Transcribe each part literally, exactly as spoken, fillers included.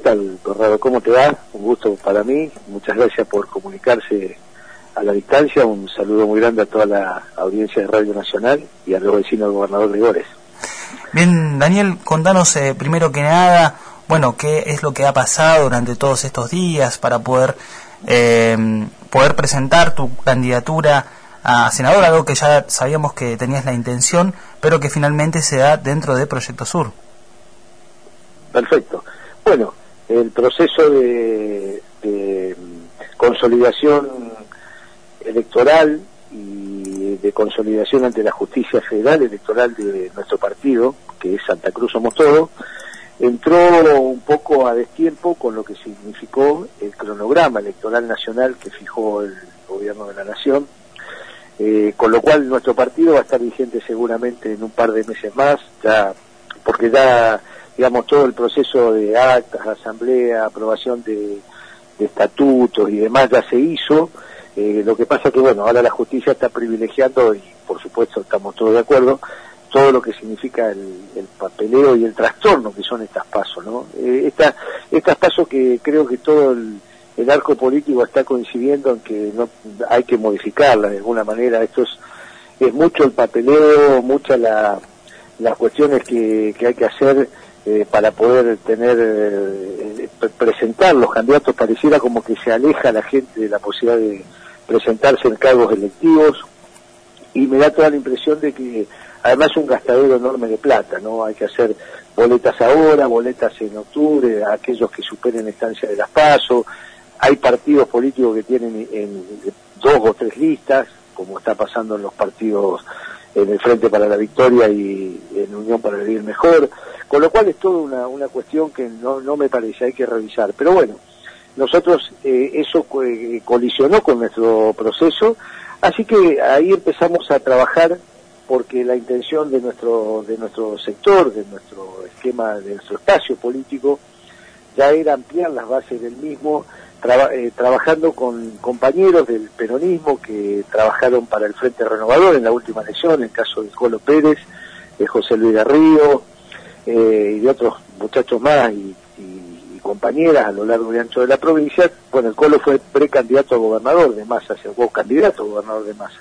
tal, Conrado? ¿Cómo te va? Un gusto para mí. Muchas gracias por comunicarse a la distancia. Un saludo muy grande a toda la audiencia de Radio Nacional y a los vecinos del gobernador Gregores. Bien, Daniel, contanos eh, primero que nada, bueno, qué es lo que ha pasado durante todos estos días para poder eh, poder presentar tu candidatura a senador, algo que ya sabíamos que tenías la intención, pero que finalmente se da dentro de Proyecto Sur. Perfecto. Bueno, el proceso de, de consolidación electoral y de consolidación ante la justicia federal electoral de nuestro partido, que es Santa Cruz Somos Todos, entró un poco a destiempo con lo que significó el cronograma electoral nacional que fijó el gobierno de la nación, eh, con lo cual nuestro partido va a estar vigente seguramente en un par de meses más, ya porque ya digamos, todo el proceso de actas, asamblea, aprobación de, de estatutos y demás ya se hizo. Eh, lo que pasa que, bueno, ahora la justicia está privilegiando, y por supuesto estamos todos de acuerdo, todo lo que significa el, el papeleo y el trastorno que son estas pasos, ¿no? Eh, esta, estas pasos que creo que todo el, el arco político está coincidiendo en que no hay que modificarla de alguna manera. Esto es, es mucho el papeleo, muchas la, las cuestiones que, que hay que hacer Eh, para poder tener, eh, presentar los candidatos. Pareciera como que se aleja a la gente de la posibilidad de presentarse en cargos electivos, y me da toda la impresión de que además es un gastadero enorme de plata, ¿no? Hay que hacer boletas ahora, boletas en octubre, a aquellos que superen la estancia de las PASO. Hay partidos políticos que tienen en dos o tres listas, como está pasando en los partidos en el Frente para la Victoria y en Unión para Vivir Mejor, con lo cual es toda una, una cuestión que no, no me parece, hay que revisar. Pero bueno, nosotros eh, eso eh, colisionó con nuestro proceso, así que ahí empezamos a trabajar, porque la intención de nuestro de nuestro sector, de nuestro esquema, de nuestro espacio político, ya era ampliar las bases del mismo, traba, eh, trabajando con compañeros del peronismo que trabajaron para el Frente Renovador en la última elección, en el caso de Colo Pérez, de José Luis Garrido, eh, y de otros muchachos más y, y, y compañeras a lo largo y ancho de la provincia. Bueno, el Colo fue precandidato a gobernador de Massa, se fue candidato a gobernador de Massa.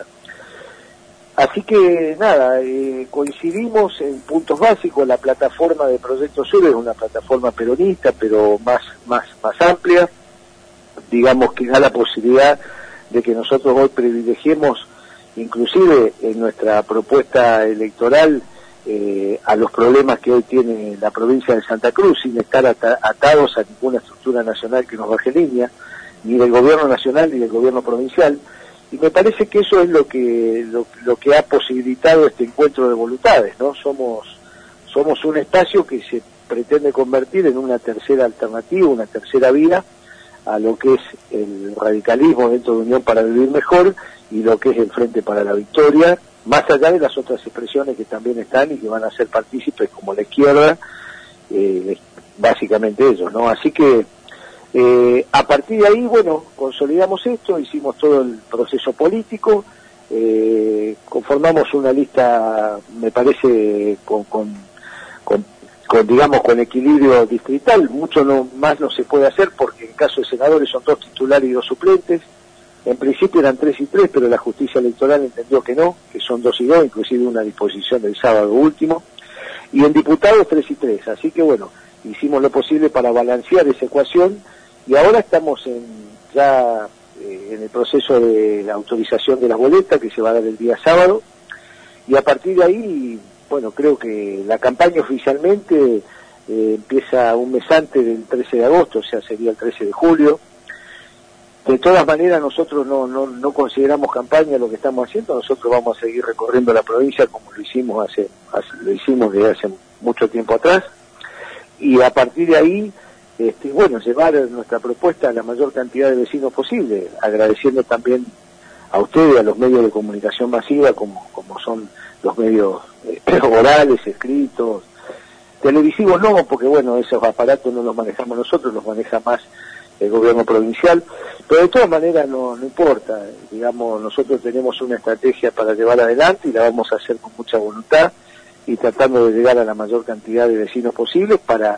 Así que nada, eh, coincidimos en puntos básicos. La plataforma de Proyecto Sur es una plataforma peronista, pero más, más, más amplia, digamos, que da la posibilidad de que nosotros hoy privilegiemos, inclusive en nuestra propuesta electoral, eh, a los problemas que hoy tiene la provincia de Santa Cruz, sin estar ata atados a ninguna estructura nacional que nos baje línea, ni del gobierno nacional ni del gobierno provincial. Y me parece que eso es lo que lo, lo que ha posibilitado este encuentro de voluntades, ¿no? Somos somos un espacio que se pretende convertir en una tercera alternativa, una tercera vía a lo que es el radicalismo dentro de Unión para Vivir Mejor y lo que es el Frente para la Victoria, más allá de las otras expresiones que también están y que van a ser partícipes, como la izquierda, eh, básicamente ellos, ¿no? Así que Eh, a partir de ahí, bueno, consolidamos esto, hicimos todo el proceso político, eh, conformamos una lista, me parece, con, con, con, con, digamos, con equilibrio distrital. Mucho no, más no se puede hacer, porque en caso de senadores son dos titulares y dos suplentes. En principio eran tres y tres, pero la justicia electoral entendió que no, que son dos y dos, inclusive una disposición del sábado último. Y en diputados tres y tres, así que bueno, hicimos lo posible para balancear esa ecuación. Y ahora estamos en, ya eh, en el proceso de la autorización de las boletas, que se va a dar el día sábado, y a partir de ahí, bueno, creo que la campaña oficialmente eh, empieza un mes antes del trece de agosto, o sea, sería el trece de julio. De todas maneras, nosotros no, no, no consideramos campaña lo que estamos haciendo. Nosotros vamos a seguir recorriendo la provincia como lo hicimos hace, hace lo hicimos desde hace mucho tiempo atrás, y a partir de ahí, Este, bueno, llevar nuestra propuesta a la mayor cantidad de vecinos posible, agradeciendo también a ustedes, a los medios de comunicación masiva, como, como son los medios eh, orales, escritos, televisivos no, porque bueno, esos aparatos no los manejamos nosotros, los maneja más el gobierno provincial, pero de todas maneras no, no importa, digamos, nosotros tenemos una estrategia para llevar adelante y la vamos a hacer con mucha voluntad y tratando de llegar a la mayor cantidad de vecinos posibles para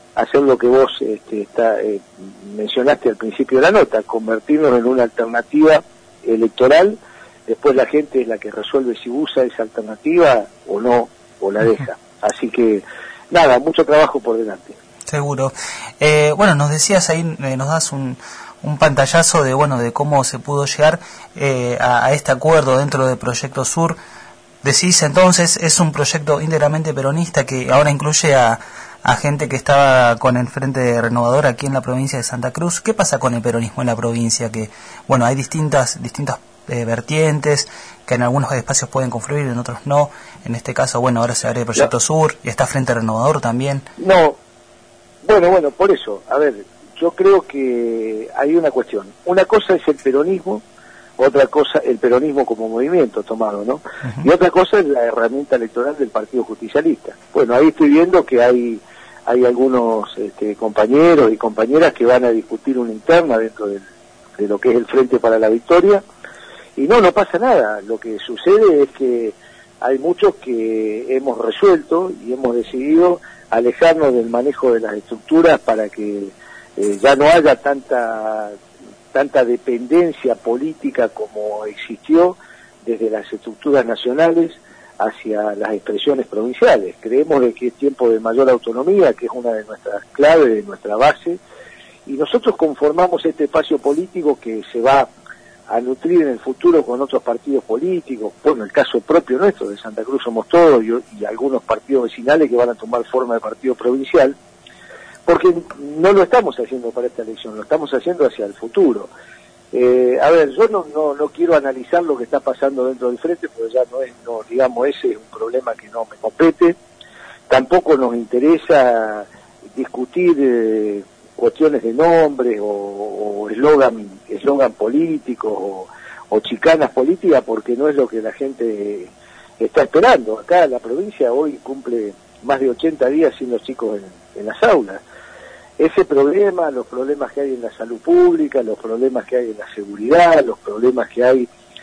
hacer lo que vos este, está, eh, mencionaste al principio de la nota, convertirnos en una alternativa electoral. Después la gente es la que resuelve si usa esa alternativa o no, o la deja. Así que, nada, mucho trabajo por delante. Seguro. Eh, bueno, nos decías ahí, eh, nos das un, un pantallazo de bueno de cómo se pudo llegar eh, a, a este acuerdo dentro del Proyecto Sur. Decís entonces, es un proyecto íntegramente peronista que ahora incluye a, a gente que estaba con el Frente Renovador aquí en la provincia de Santa Cruz. ¿Qué pasa con el peronismo en la provincia? Que bueno, hay distintas distintas eh, vertientes que en algunos espacios pueden confluir, en otros no. En este caso, bueno, ahora se abre el Proyecto no. Sur y está Frente Renovador también. No, bueno, bueno, por eso, a ver, yo creo que hay una cuestión. Una cosa es el peronismo, otra cosa, el peronismo como movimiento tomado, ¿no? Uh-huh. Y otra cosa es la herramienta electoral del Partido Justicialista. Bueno, ahí estoy viendo que hay hay algunos este, compañeros y compañeras que van a discutir una interna dentro del, de lo que es el Frente para la Victoria, y no, no pasa nada. Lo que sucede es que hay muchos que hemos resuelto y hemos decidido alejarnos del manejo de las estructuras para que eh, ya no haya tanta tanta dependencia política como existió desde las estructuras nacionales hacia las expresiones provinciales. Creemos de que es tiempo de mayor autonomía, que es una de nuestras claves, de nuestra base, y nosotros conformamos este espacio político que se va a nutrir en el futuro con otros partidos políticos. Bueno, el caso propio nuestro de Santa Cruz somos todos, y, y algunos partidos vecinales que van a tomar forma de partido provincial, porque no lo estamos haciendo para esta elección, lo estamos haciendo hacia el futuro. Eh, a ver, yo no, no no quiero analizar lo que está pasando dentro del Frente, porque ya no es, no digamos, ese es un problema que no me compete. Tampoco nos interesa discutir eh, cuestiones de nombres o eslogan eslogan políticos o, o chicanas políticas, porque no es lo que la gente está esperando. Acá la provincia hoy cumple más de ochenta días sin los chicos en, en las aulas. Ese problema, los problemas que hay en la salud pública, los problemas que hay en la seguridad, los problemas que hay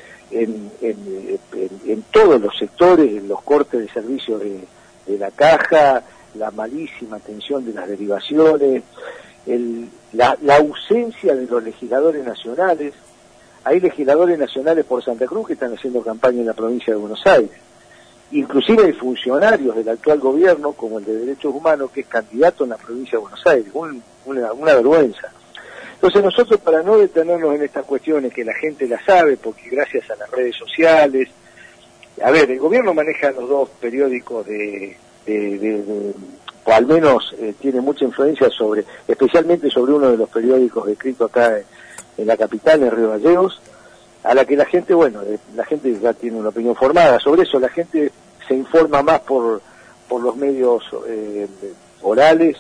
en, en, en, en todos los sectores, en los cortes de servicios de, de la caja, la malísima atención de las derivaciones, el, la, la ausencia de los legisladores nacionales. Hay legisladores nacionales por Santa Cruz que están haciendo campaña en la provincia de Buenos Aires. Inclusive hay funcionarios del actual gobierno, como el de Derechos Humanos, que es candidato en la provincia de Buenos Aires. Un, una, una vergüenza. Entonces nosotros, para no detenernos en estas cuestiones que la gente la sabe, porque gracias a las redes sociales, a ver, el gobierno maneja los dos periódicos de, de, de, de o al menos eh, tiene mucha influencia sobre, especialmente sobre uno de los periódicos escritos acá en, en la capital, en Río Gallegos, a la que la gente, bueno, la gente ya tiene una opinión formada sobre eso. La gente se informa más por por los medios eh, orales,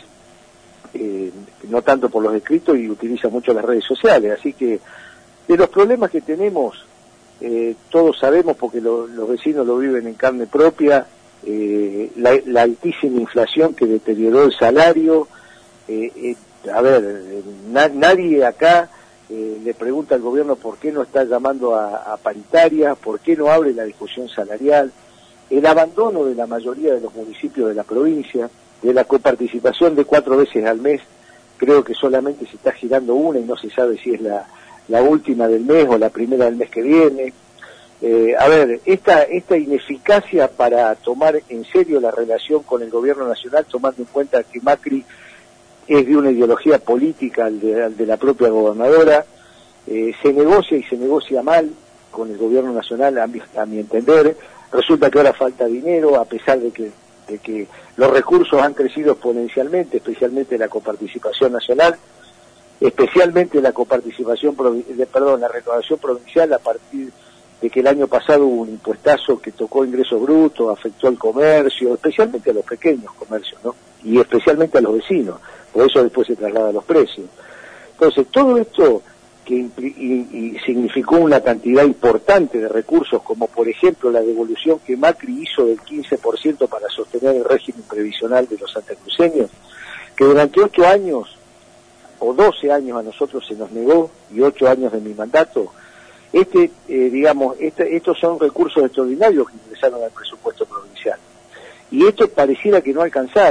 eh, no tanto por los escritos, y utiliza mucho las redes sociales. Así que de los problemas que tenemos, eh, todos sabemos, porque lo, los vecinos lo viven en carne propia, eh, la, la altísima inflación que deterioró el salario. Eh, eh, a ver, na, nadie acá Eh, le pregunta al gobierno por qué no está llamando a, a paritaria, por qué no abre la discusión salarial, el abandono de la mayoría de los municipios de la provincia, de la coparticipación de cuatro veces al mes. Creo que solamente se está girando una y no se sabe si es la, la última del mes o la primera del mes que viene. Eh, a ver, esta, esta ineficacia para tomar en serio la relación con el gobierno nacional, tomando en cuenta que Macri es de una ideología política al de, al de la propia gobernadora, eh, se negocia y se negocia mal con el gobierno nacional, a mi, a mi entender. Resulta que ahora falta dinero, a pesar de que, de que los recursos han crecido exponencialmente, especialmente la coparticipación nacional, especialmente la coparticipación, de, perdón, la recaudación provincial, a partir de que el año pasado hubo un impuestazo que tocó ingresos brutos, afectó al comercio, especialmente a los pequeños comercios, ¿no? Y especialmente a los vecinos. Por eso después se traslada a los precios. Entonces, todo esto que y, y significó una cantidad importante de recursos, como por ejemplo la devolución que Macri hizo del quince por ciento para sostener el régimen previsional de los santacruceños, que durante ocho años, o doce años a nosotros se nos negó, y ocho años de mi mandato, este, eh, digamos, este, estos son recursos extraordinarios que ingresaron al presupuesto provincial. Y esto pareciera que no alcanzara.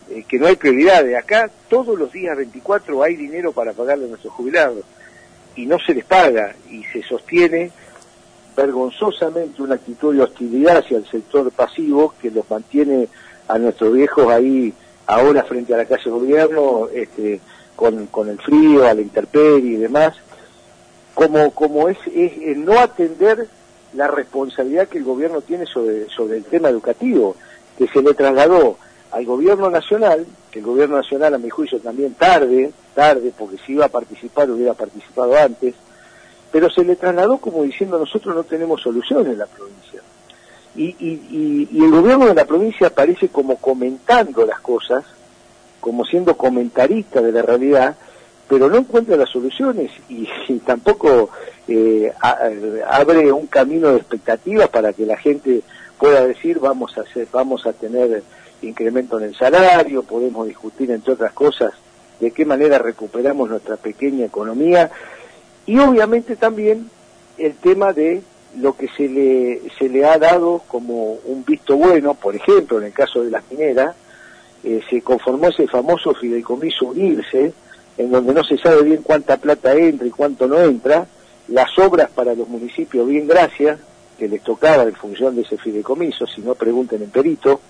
eh, que no hay prioridades. Acá todos los días veinticuatro hay dinero para pagarle a nuestros jubilados y no se les paga, y se sostiene vergonzosamente una actitud de hostilidad hacia el sector pasivo que los mantiene a nuestros viejos ahí ahora frente a la casa de gobierno, este, con, con el frío, a la intemperie y demás, como, como es, es, es no atender la responsabilidad que el gobierno tiene sobre, sobre el tema educativo, que se le trasladó al gobierno nacional, que el gobierno nacional a mi juicio también tarde, tarde, porque si iba a participar hubiera participado antes, pero se le trasladó como diciendo nosotros no tenemos solución en la provincia. Y, y, y, y el gobierno de la provincia aparece como comentando las cosas, como siendo comentarista de la realidad, pero no encuentra las soluciones y, y tampoco eh, a, abre un camino de expectativas para que la gente pueda decir vamos a hacer, vamos a tener incremento en el salario, podemos discutir entre otras cosas de qué manera recuperamos nuestra pequeña economía, y obviamente también el tema de lo que se le se le ha dado como un visto bueno, por ejemplo en el caso de las mineras, eh, se conformó ese famoso fideicomiso Unirse, en donde no se sabe bien cuánta plata entra y cuánto no entra, las obras para los municipios bien gracias, que les tocaba en función de ese fideicomiso, si no pregunten en Perito,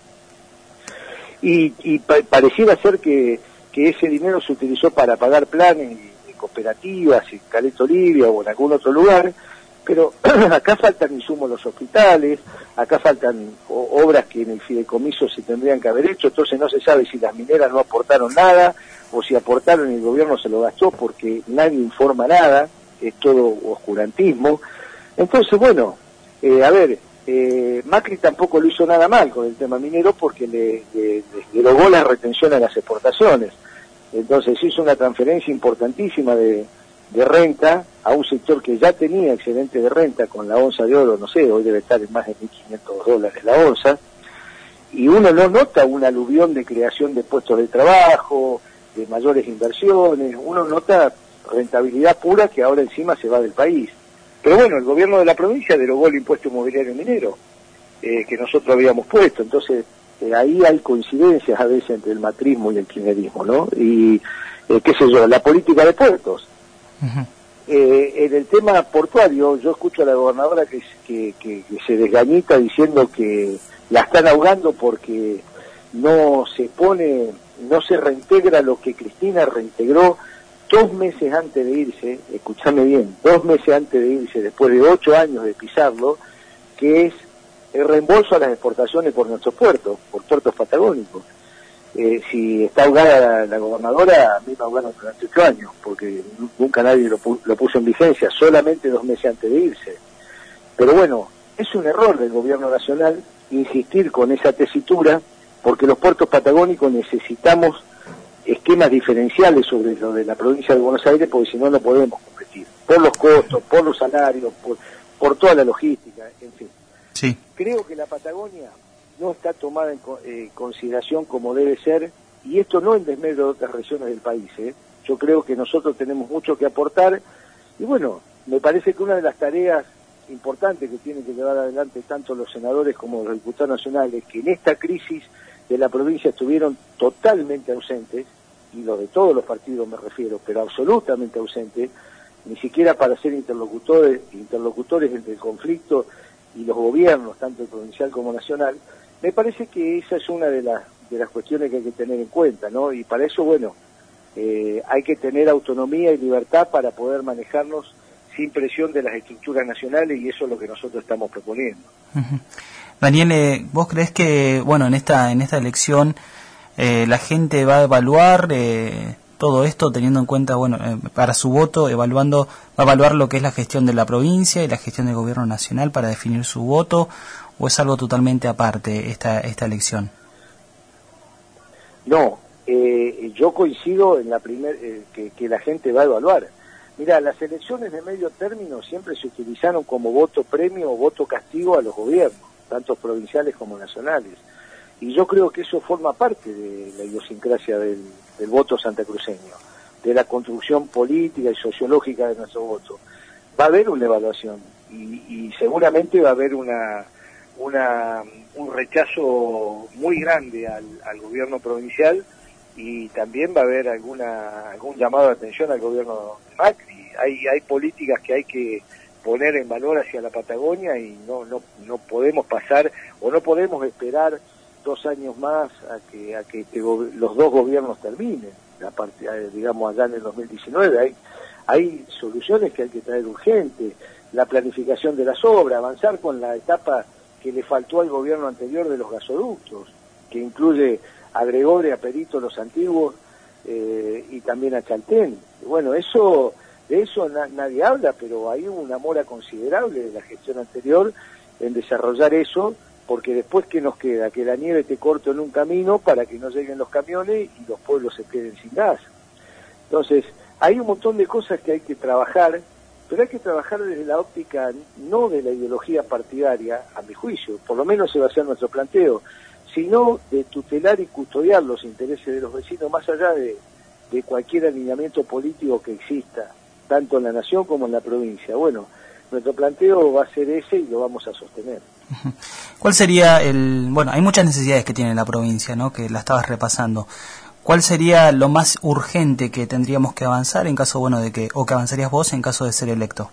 y, y pa pareciera ser que, que ese dinero se utilizó para pagar planes de cooperativas en Caleta Olivia o en algún otro lugar, pero acá faltan insumos los hospitales, acá faltan o, obras que en el fideicomiso se tendrían que haber hecho, entonces no se sabe si las mineras no aportaron nada, o si aportaron y el gobierno se lo gastó porque nadie informa nada, es todo oscurantismo. Entonces, bueno, eh, a ver, eh, Macri tampoco lo hizo nada mal con el tema minero porque le, le, le derogó la retención a las exportaciones. Entonces hizo una transferencia importantísima de, de renta a un sector que ya tenía excedente de renta con la onza de oro, no sé, hoy debe estar en más de mil quinientos dólares la onza, y uno no nota un aluvión de creación de puestos de trabajo, de mayores inversiones, uno nota rentabilidad pura que ahora encima se va del país. Pero bueno, el gobierno de la provincia derogó el impuesto inmobiliario minero, eh, que nosotros habíamos puesto, entonces eh, ahí hay coincidencias a veces entre el macrismo y el kirchnerismo, ¿no? Y, eh, qué sé yo, la política de puertos. Uh-huh. eh, en el tema portuario, yo escucho a la gobernadora que, que, que, que se desgañita diciendo que la están ahogando porque no se pone, no se reintegra lo que Cristina reintegró dos meses antes de irse, escúchame bien, dos meses antes de irse, después de ocho años de pisarlo, que es el reembolso a las exportaciones por nuestros puertos, por puertos patagónicos. Eh, si está ahogada la, la gobernadora, a mí me ahogaron durante ocho años, porque nunca nadie lo, pu lo puso en vigencia, solamente dos meses antes de irse. Pero bueno, es un error del gobierno nacional insistir con esa tesitura, porque los puertos patagónicos necesitamos esquemas diferenciales sobre lo de la provincia de Buenos Aires, porque si no, no podemos competir, por los costos, por los salarios, por, por toda la logística, en fin. Sí. Creo que la Patagonia no está tomada en eh, consideración como debe ser, y esto no en desmedro de otras regiones del país, ¿eh? Yo creo que nosotros tenemos mucho que aportar, y bueno, me parece que una de las tareas importantes que tienen que llevar adelante tanto los senadores como los diputados nacionales, que en esta crisis de la provincia estuvieron totalmente ausentes, y lo de todos los partidos me refiero, pero absolutamente ausentes, ni siquiera para ser interlocutores, interlocutores entre el conflicto y los gobiernos, tanto el provincial como nacional. Me parece que esa es una de las de las cuestiones que hay que tener en cuenta, ¿no? Y para eso, bueno, eh, hay que tener autonomía y libertad para poder manejarnos sin presión de las estructuras nacionales, y eso es lo que nosotros estamos proponiendo. Uh-huh. Daniel, eh, ¿vos creés que, bueno, en esta en esta elección eh, la gente va a evaluar eh, todo esto teniendo en cuenta, bueno, eh, para su voto, evaluando, va a evaluar lo que es la gestión de la provincia y la gestión del gobierno nacional para definir su voto, o es algo totalmente aparte esta esta elección? No, eh, yo coincido en la primer eh, que, que la gente va a evaluar. Mira, las elecciones de medio término siempre se utilizaron como voto premio o voto castigo a los gobiernos, tanto provinciales como nacionales. Y yo creo que eso forma parte de la idiosincrasia del, del voto santacruceño, de la construcción política y sociológica de nuestro voto. Va a haber una evaluación y, y seguramente va a haber una, una un rechazo muy grande al, al gobierno provincial, y también va a haber alguna algún llamado de atención al gobierno de Macri. Hay hay políticas que hay que poner en valor hacia la Patagonia, y no no no podemos pasar o no podemos esperar dos años más a que a que este, los dos gobiernos terminen. La parte, digamos, allá en el dos mil diecinueve hay hay soluciones que hay que traer urgentes, la planificación de las obras, avanzar con la etapa que le faltó al gobierno anterior de los gasoductos, que incluye a Gregorio, a Perito, los antiguos, eh, y también a Chaltén. Bueno, eso de eso na, nadie habla, pero hay una mora considerable de la gestión anterior en desarrollar eso, porque después, ¿qué nos queda? Que la nieve te corte en un camino para que no lleguen los camiones y los pueblos se queden sin gas. Entonces, hay un montón de cosas que hay que trabajar, pero hay que trabajar desde la óptica no de la ideología partidaria, a mi juicio, por lo menos ese va a ser nuestro planteo, sino de tutelar y custodiar los intereses de los vecinos más allá de, de cualquier alineamiento político que exista, tanto en la nación como en la provincia. Bueno, nuestro planteo va a ser ese y lo vamos a sostener. ¿Cuál sería el...? Bueno, hay muchas necesidades que tiene la provincia, ¿no?, que la estabas repasando. ¿Cuál sería lo más urgente que tendríamos que avanzar en caso, bueno, de que, o que avanzarías vos en caso de ser electo?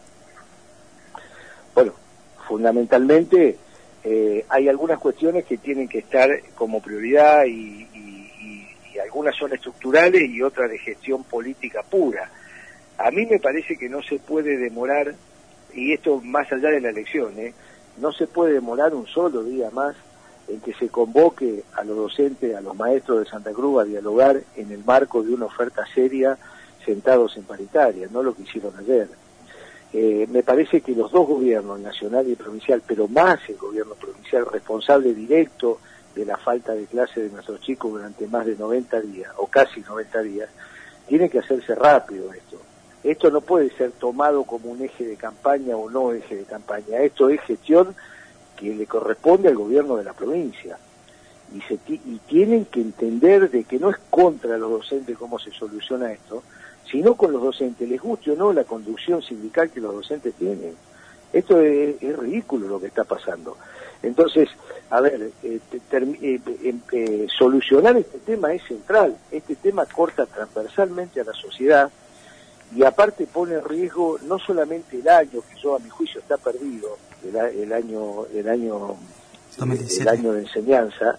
Bueno, fundamentalmente eh, hay algunas cuestiones que tienen que estar como prioridad, y, y, y, y algunas son estructurales y otras de gestión política pura. A mí me parece que no se puede demorar, y esto más allá de la elección, ¿eh? no se puede demorar un solo día más en que se convoque a los docentes, a los maestros de Santa Cruz a dialogar en el marco de una oferta seria, sentados en paritaria, no lo que hicieron ayer. Eh, me parece que los dos gobiernos, nacional y provincial, pero más el gobierno provincial, responsable directo de la falta de clase de nuestros chicos durante más de noventa días, o casi noventa días, tiene que hacerse rápido esto. Esto no puede ser tomado como un eje de campaña o no eje de campaña. Esto es gestión que le corresponde al gobierno de la provincia. Y, se y tienen que entender de que no es contra los docentes cómo se soluciona esto, sino con los docentes, les guste o no la conducción sindical que los docentes tienen. Esto es, es ridículo lo que está pasando. Entonces, a ver, eh, ter, eh, eh, eh, solucionar este tema es central. Este tema corta transversalmente a la sociedad, y aparte pone en riesgo no solamente el año, que yo a mi juicio está perdido, el, el año el año el año de enseñanza,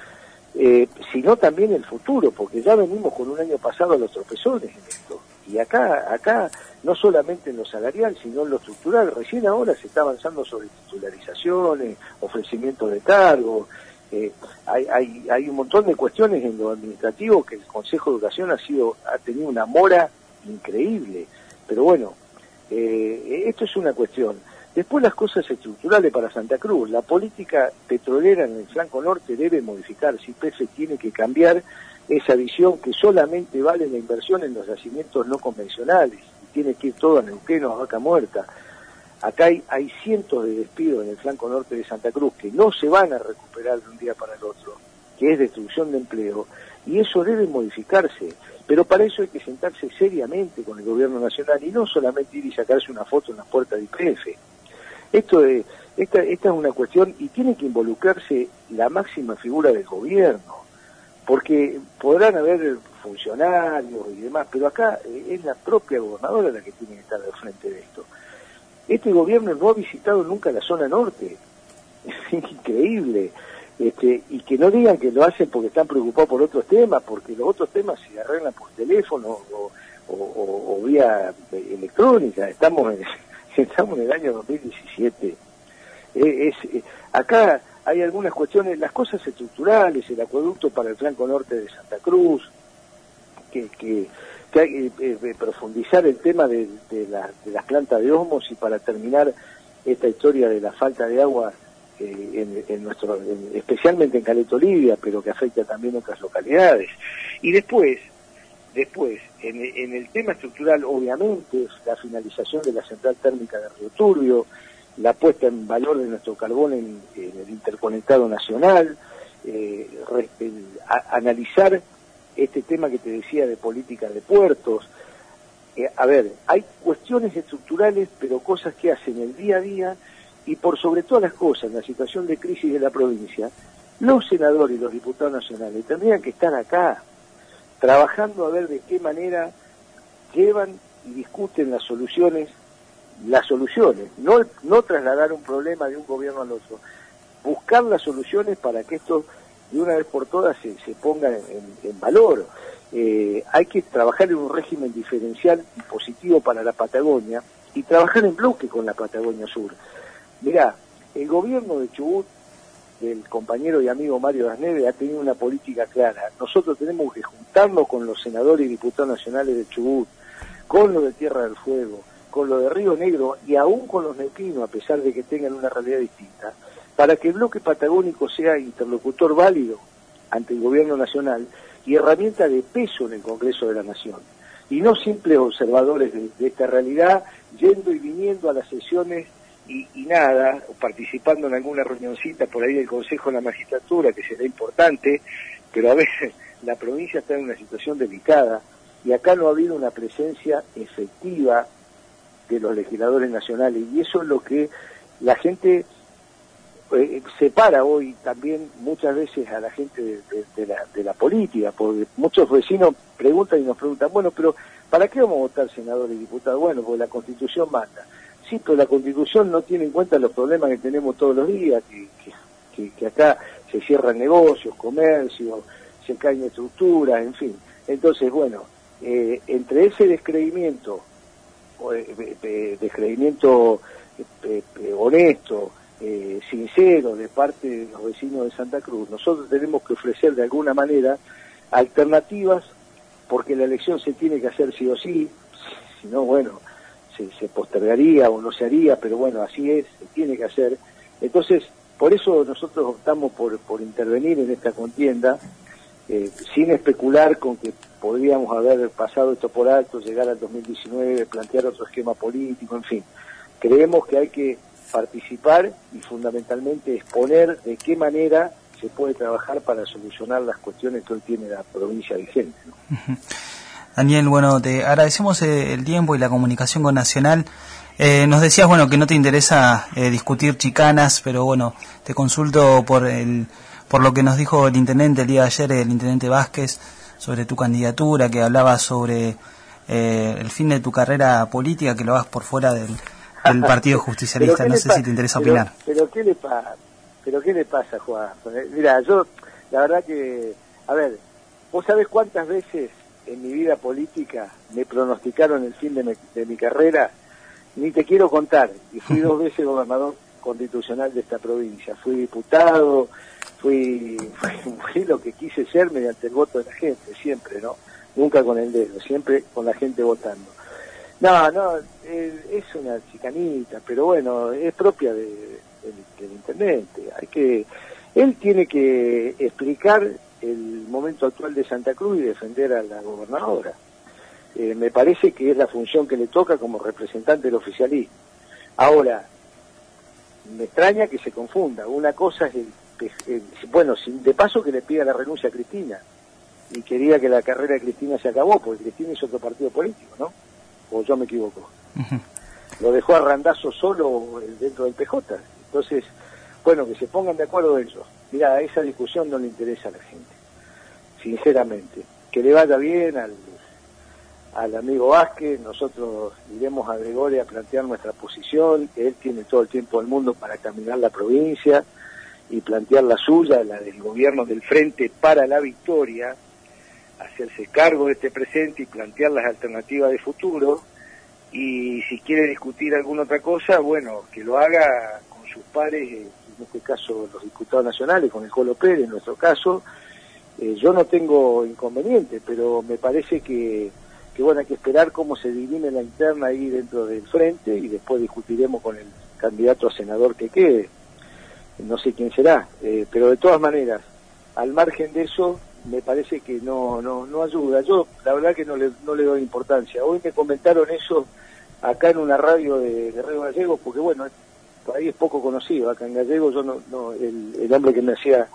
eh, sino también el futuro, porque ya venimos con un año pasado a los tropezones en esto. Y acá acá no solamente en lo salarial, sino en lo estructural. Recién ahora se está avanzando sobre titularizaciones, ofrecimiento de cargos. Eh, hay, hay, hay un montón de cuestiones en lo administrativo que el Consejo de Educación ha sido ha tenido una mora increíble, pero bueno, eh, esto es una cuestión. Después las cosas estructurales para Santa Cruz, la política petrolera en el flanco norte debe modificarse, Y P F tiene que cambiar esa visión que solamente vale la inversión en los yacimientos no convencionales, y tiene que ir todo a Neuquén o a Vaca Muerta. Acá hay, hay cientos de despidos en el flanco norte de Santa Cruz que no se van a recuperar de un día para el otro, que es destrucción de empleo, y eso debe modificarse. Pero para eso hay que sentarse seriamente con el gobierno nacional y no solamente ir y sacarse una foto en la puerta de I P F. Esto es, esta, esta es una cuestión, y tiene que involucrarse la máxima figura del gobierno, porque podrán haber funcionarios y demás, pero acá es la propia gobernadora la que tiene que estar al frente de esto. Este gobierno no ha visitado nunca la zona norte, es increíble. Este, y que no digan que lo hacen porque están preocupados por otros temas, porque los otros temas se arreglan por teléfono o, o, o, o vía electrónica. Estamos en, estamos en el año dos mil diecisiete. Eh, es, eh, acá hay algunas cuestiones, las cosas estructurales, el acueducto para el flanco norte de Santa Cruz, que, que, que hay que eh, eh, profundizar el tema de, de, la, de las plantas de Osmos, y para terminar esta historia de la falta de agua Eh, en, en nuestro, en, especialmente en Caleta Olivia, pero que afecta también a otras localidades. Y después, después, en, en el tema estructural, obviamente, la finalización de la central térmica de Río Turbio, la puesta en valor de nuestro carbón en, en el interconectado nacional, eh, re, el, a, analizar este tema que te decía de política de puertos. Eh, a ver, hay cuestiones estructurales, pero cosas que hacen el día a día y por sobre todas las cosas, en la situación de crisis de la provincia, los senadores y los diputados nacionales tendrían que estar acá, trabajando a ver de qué manera llevan y discuten las soluciones, las soluciones, no, no trasladar un problema de un gobierno al otro, buscar las soluciones para que esto de una vez por todas se, se ponga en, en, en valor. Eh, hay que trabajar en un régimen diferencial y positivo para la Patagonia y trabajar en bloque con la Patagonia Sur. Mirá, el gobierno de Chubut, del compañero y amigo Mario Das Neves, ha tenido una política clara. Nosotros tenemos que juntarnos con los senadores y diputados nacionales de Chubut, con los de Tierra del Fuego, con los de Río Negro y aún con los neuquinos, a pesar de que tengan una realidad distinta, para que el bloque patagónico sea interlocutor válido ante el gobierno nacional y herramienta de peso en el Congreso de la Nación, y no simples observadores de, de esta realidad, yendo y viniendo a las sesiones y, y nada, participando en alguna reunioncita por ahí del Consejo de la Magistratura, que será importante, pero a veces la provincia está en una situación delicada, y acá no ha habido una presencia efectiva de los legisladores nacionales, y eso es lo que la gente eh, separa hoy también muchas veces a la gente de, de, de, la, de la política, porque muchos vecinos preguntan y nos preguntan, bueno, pero ¿para qué vamos a votar senadores y diputados? Bueno, porque la Constitución manda. Sí, pero la Constitución no tiene en cuenta los problemas que tenemos todos los días, que, que, que, que acá se cierran negocios, comercios, se caen estructuras, en fin. Entonces, bueno, eh, entre ese descreimiento, eh, eh, descreimiento eh, eh, honesto, eh, sincero de parte de los vecinos de Santa Cruz, nosotros tenemos que ofrecer de alguna manera alternativas, porque la elección se tiene que hacer sí o sí, si no, bueno, se, se postergaría o no se haría, pero bueno, así es, se tiene que hacer. Entonces, por eso nosotros optamos por, por intervenir en esta contienda, eh, sin especular con que podríamos haber pasado esto por alto, llegar al dos mil diecinueve, plantear otro esquema político, en fin. Creemos que hay que participar y fundamentalmente exponer de qué manera se puede trabajar para solucionar las cuestiones que hoy tiene la provincia vigente, ¿no? Uh-huh. Daniel, bueno, te agradecemos el tiempo y la comunicación con Nacional. Eh, nos decías, bueno, que no te interesa eh, discutir chicanas, pero bueno, te consulto por el por lo que nos dijo el intendente el día de ayer, el intendente Vázquez, sobre tu candidatura, que hablaba sobre eh, el fin de tu carrera política, que lo hagas por fuera del, del Partido Justicialista. No sé si te interesa pero, opinar. Pero ¿qué le pasa? Pero ¿qué le pasa, Juan? Mira, yo, la verdad que, a ver, ¿vos sabés cuántas veces en mi vida política me pronosticaron el fin de mi, de mi carrera? Ni te quiero contar. Y fui dos veces gobernador constitucional de esta provincia. Fui diputado, fui, fui, fui lo que quise ser mediante el voto de la gente, siempre, ¿no? Nunca con el dedo, siempre con la gente votando. No, no, eh, es una chicanita, pero bueno, es propia de, de, del intendente. Hay que, él tiene que explicar el momento actual de Santa Cruz y defender a la gobernadora. Eh, me parece que es la función que le toca como representante del oficialismo. Ahora, me extraña que se confunda. Una cosa es, el, el, bueno, de paso que le pida la renuncia a Cristina, y quería que la carrera de Cristina se acabó, porque Cristina es otro partido político, ¿no? O yo me equivoco. Uh-huh. Lo dejó a Randazzo solo dentro del P J. Entonces, bueno, que se pongan de acuerdo ellos. Mirá, esa discusión no le interesa a la gente, sinceramente. Que le vaya bien al, al amigo Vázquez, nosotros iremos a Gregoria a plantear nuestra posición, él tiene todo el tiempo del mundo para caminar la provincia y plantear la suya, la del gobierno del Frente para la Victoria, hacerse cargo de este presente y plantear las alternativas de futuro, y si quiere discutir alguna otra cosa, bueno, que lo haga con sus pares, en este caso los diputados nacionales, con el Colo Pérez en nuestro caso. Eh, yo no tengo inconveniente, pero me parece que, que bueno, hay que esperar cómo se dirime la interna ahí dentro del Frente, y después discutiremos con el candidato a senador que quede, no sé quién será, eh, pero de todas maneras, al margen de eso, me parece que no no no ayuda. Yo la verdad que no le no le doy importancia. Hoy me comentaron eso acá en una radio de, de Río Gallegos, porque bueno, por ahí es poco conocido. Acá en Gallegos yo no, no el, el hombre que me hacía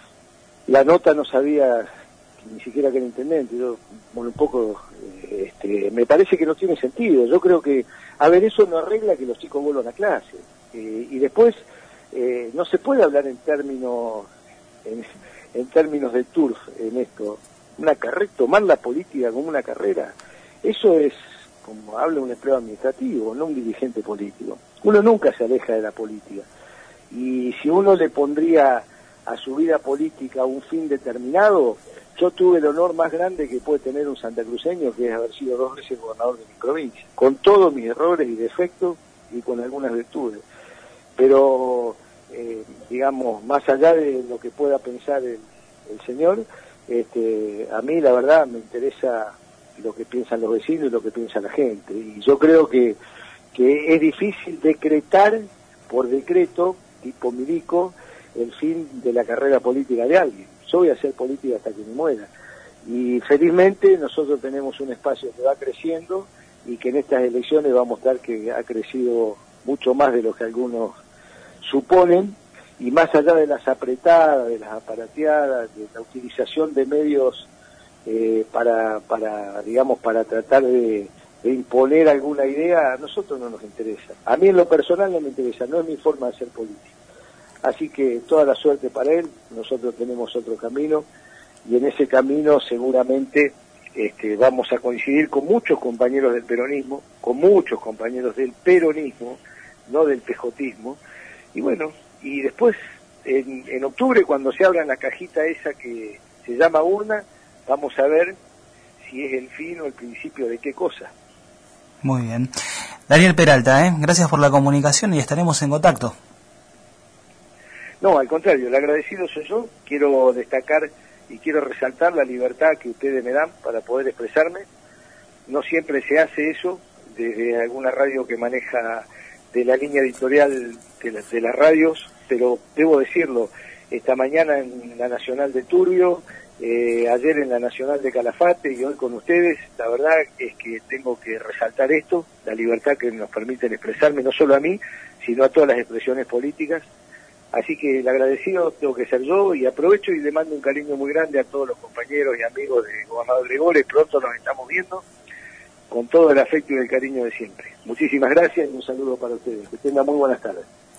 la nota no sabía ni siquiera que era intendente. Yo, bueno, un poco, este, me parece que no tiene sentido. Yo creo que, a ver, eso no arregla que los chicos vuelvan a clase. Eh, y después, eh, no se puede hablar en términos, en, en términos de turf en esto. Una carrera, tomar la política como una carrera, eso es, como habla un empleado administrativo, no un dirigente político. Uno nunca se aleja de la política. Y si uno le pondría a su vida política un fin determinado, yo tuve el honor más grande que puede tener un santacruceño, que es haber sido dos veces gobernador de mi provincia, con todos mis errores y defectos y con algunas virtudes. Pero, eh, digamos, más allá de lo que pueda pensar el, el señor, este, a mí la verdad me interesa lo que piensan los vecinos y lo que piensa la gente. Y yo creo que, que es difícil decretar por decreto, tipo milico, el fin de la carrera política de alguien. Yo voy a hacer política hasta que me muera. Y felizmente nosotros tenemos un espacio que va creciendo y que en estas elecciones va a mostrar que ha crecido mucho más de lo que algunos suponen, y más allá de las apretadas, de las aparateadas, de la utilización de medios eh, para, para, digamos, para tratar de, de imponer alguna idea, a nosotros no nos interesa. A mí en lo personal no me interesa, no es mi forma de hacer política. Así que toda la suerte para él, nosotros tenemos otro camino, y en ese camino seguramente este, vamos a coincidir con muchos compañeros del peronismo, con muchos compañeros del peronismo, no del pejotismo, y bueno, y después en, en octubre, cuando se abra la cajita esa que se llama urna, vamos a ver si es el fin o el principio de qué cosa. Muy bien. Daniel Peralta, ¿eh? Gracias por la comunicación y estaremos en contacto. No, al contrario, el agradecido soy yo. Quiero destacar y quiero resaltar la libertad que ustedes me dan para poder expresarme. No siempre se hace eso desde alguna radio que maneja de la línea editorial de, la, de las radios, pero debo decirlo, esta mañana en la Nacional de Turbio, eh, ayer en la Nacional de Calafate y hoy con ustedes, la verdad es que tengo que resaltar esto, la libertad que nos permiten expresarme, no solo a mí, sino a todas las expresiones políticas. Así que el agradecido tengo que ser yo, y aprovecho y le mando un cariño muy grande a todos los compañeros y amigos de Gobernador Gregores. Pronto nos estamos viendo con todo el afecto y el cariño de siempre. Muchísimas gracias y un saludo para ustedes. Que tengan muy buenas tardes.